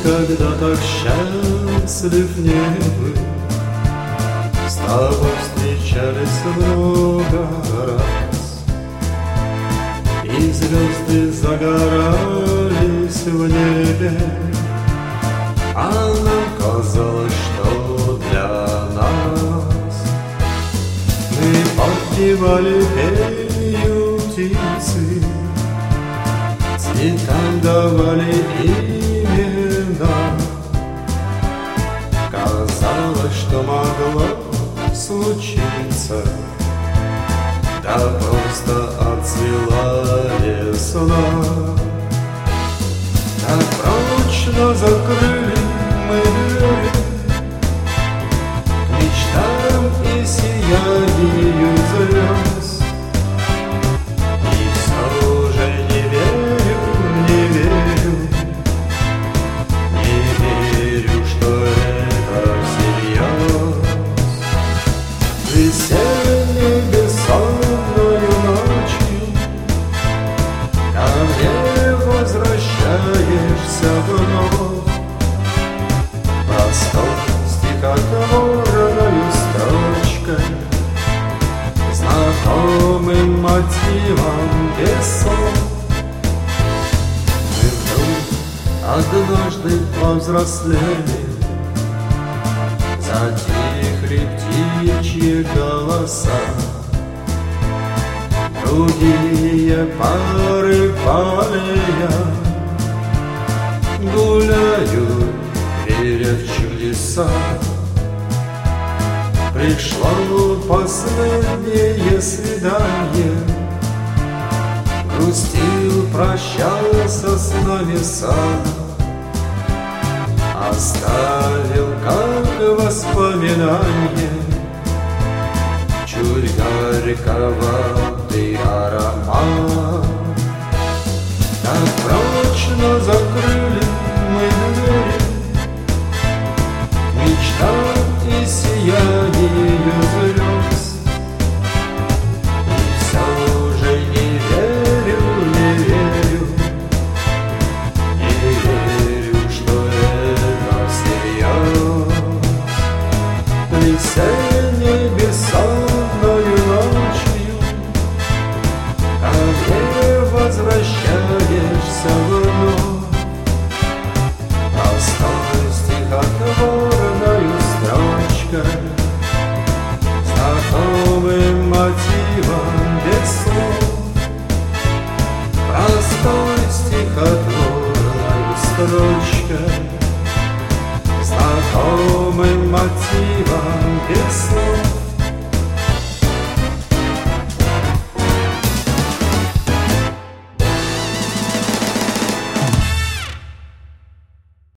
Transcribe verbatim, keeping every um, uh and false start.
никогда так счастлив не был. С тобой встречались много раз, и звезды загорались в небе, а нам казалось, что для нас мы подпевали пению птицы, цветам давали имена. Казалось, что могло случиться, да просто отцвела весна. Так прочно закрыли мы двери к мечтам и сиянию звезд. И все же не верю, не верю, не верю, что это всерьез. Весенней бессонною ночью ко мне возвращаешься вновь, простой стихотворною строчкой, знакомым мотивом без слов. Мы вдруг однажды повзрослели, затихли птичьи голоса, другие пары полея гуляют, веря в чудеса. Пришло последнее свидание, грустил, прощался с нами сам, оставил как воспоминание чуть горьковатый аромат. Так прочно закрыли мы двери к мечтам и сиянию звезд. И все же не верю, не верю, не верю, что это всерьез. Весенней бессонною ночью ко мне возвращаешься вновь, простой стихотворною строчкой, знакомым мотивом без слов. Простой стихотворною строчкой, знакомым мотивом без слов.